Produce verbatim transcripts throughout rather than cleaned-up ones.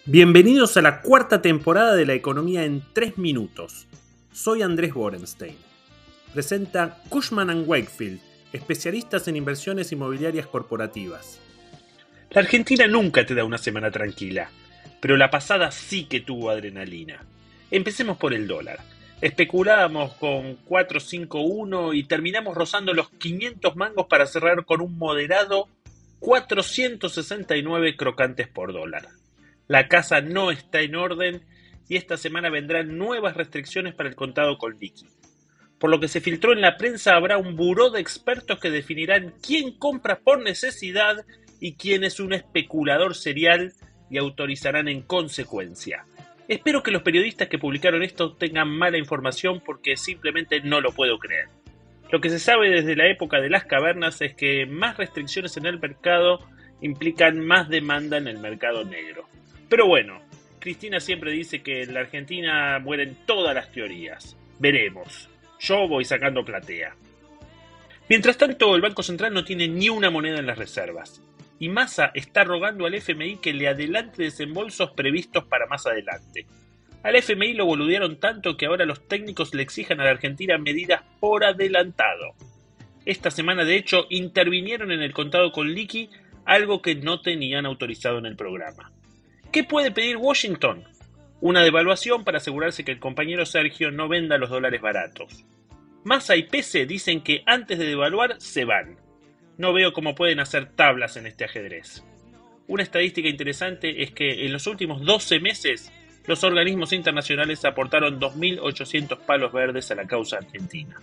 Bienvenidos a la cuarta temporada de La Economía en tres minutos. Soy Andrés Borenstein. Presenta Cushman and Wakefield, especialistas en inversiones inmobiliarias corporativas. La Argentina nunca te da una semana tranquila, pero la pasada sí que tuvo adrenalina. Empecemos por el dólar. Especulábamos con cuatro cinco uno y terminamos rozando los quinientos mangos para cerrar con un moderado cuatrocientos sesenta y nueve crocantes por dólar. La casa no está en orden y esta semana vendrán nuevas restricciones para el contado con liqui. Por lo que se filtró en la prensa, habrá un buró de expertos que definirán quién compra por necesidad y quién es un especulador serial y autorizarán en consecuencia. Espero que los periodistas que publicaron esto tengan mala información porque simplemente no lo puedo creer. Lo que se sabe desde la época de las cavernas es que más restricciones en el mercado implican más demanda en el mercado negro. Pero bueno, Cristina siempre dice que en la Argentina mueren todas las teorías. Veremos. Yo voy sacando platea. Mientras tanto, el Banco Central no tiene ni una moneda en las reservas. Y Massa está rogando al F M I que le adelante desembolsos previstos para más adelante. Al F M I lo boludearon tanto que ahora los técnicos le exijan a la Argentina medidas por adelantado. Esta semana, de hecho, intervinieron en el contado con liqui, algo que no tenían autorizado en el programa. ¿Qué puede pedir Washington? Una devaluación para asegurarse que el compañero Sergio no venda los dólares baratos. Massa y Pese dicen que antes de devaluar se van. No veo cómo pueden hacer tablas en este ajedrez. Una estadística interesante es que en los últimos doce meses los organismos internacionales aportaron dos mil ochocientos palos verdes a la causa argentina.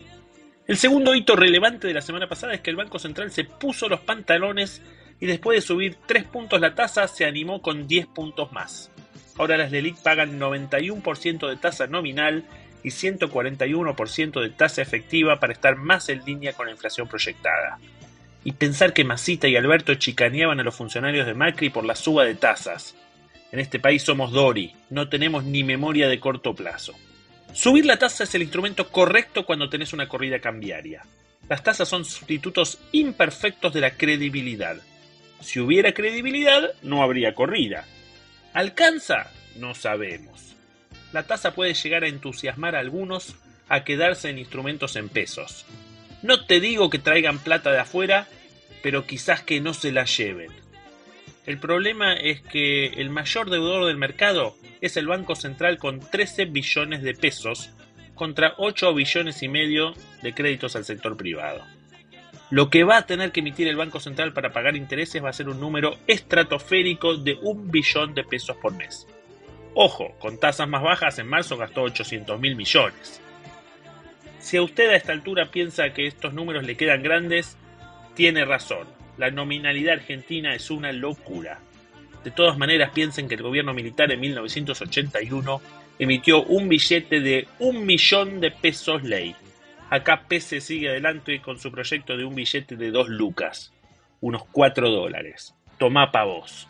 El segundo hito relevante de la semana pasada es que el Banco Central se puso los pantalones y después de subir tres puntos la tasa se animó con diez puntos más. Ahora las LELIQ pagan noventa y uno por ciento de tasa nominal y ciento cuarenta y uno por ciento de tasa efectiva para estar más en línea con la inflación proyectada. Y pensar que Masita y Alberto chicaneaban a los funcionarios de Macri por la suba de tasas. En este país somos Dori, no tenemos ni memoria de corto plazo. Subir la tasa es el instrumento correcto cuando tenés una corrida cambiaria. Las tasas son sustitutos imperfectos de la credibilidad. Si hubiera credibilidad, no habría corrida. ¿Alcanza? No sabemos. La tasa puede llegar a entusiasmar a algunos a quedarse en instrumentos en pesos. No te digo que traigan plata de afuera, pero quizás que no se la lleven. El problema es que el mayor deudor del mercado es el Banco Central con trece billones de pesos contra ocho billones y medio de créditos al sector privado. Lo que va a tener que emitir el Banco Central para pagar intereses va a ser un número estratosférico de un billón de pesos por mes. Ojo, con tasas más bajas en marzo gastó ochocientos mil millones. Si a usted a esta altura piensa que estos números le quedan grandes, tiene razón. La nominalidad argentina es una locura. De todas maneras, piensen que el gobierno militar en mil novecientos ochenta y uno emitió un billete de un millón de pesos ley. Acá Pese sigue adelante con su proyecto de un billete de dos lucas, unos cuatro dólares. Tomá pa' vos.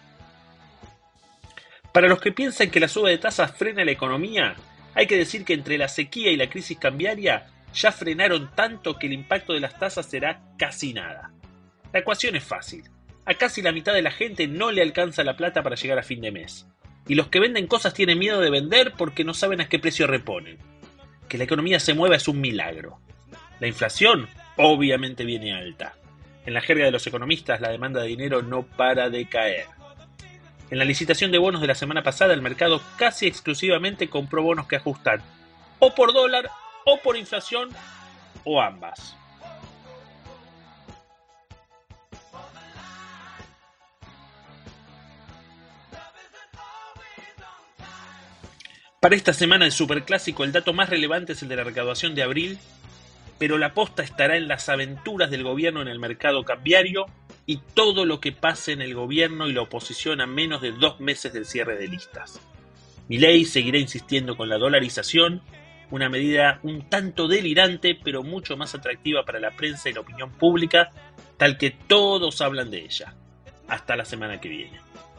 Para los que piensan que la suba de tasas frena la economía, hay que decir que entre la sequía y la crisis cambiaria ya frenaron tanto que el impacto de las tasas será casi nada. La ecuación es fácil. A casi la mitad de la gente no le alcanza la plata para llegar a fin de mes. Y los que venden cosas tienen miedo de vender porque no saben a qué precio reponen. Que la economía se mueva es un milagro. La inflación obviamente viene alta. En la jerga de los economistas, la demanda de dinero no para de caer. En la licitación de bonos de la semana pasada, el mercado casi exclusivamente compró bonos que ajustan o por dólar, o por inflación, o ambas. Para esta semana del Superclásico, el dato más relevante es el de la recaudación de abril, pero la posta estará en las aventuras del gobierno en el mercado cambiario y todo lo que pase en el gobierno y la oposición a menos de dos meses del cierre de listas. Milei seguirá insistiendo con la dolarización, una medida un tanto delirante, pero mucho más atractiva para la prensa y la opinión pública, tal que todos hablan de ella. Hasta la semana que viene.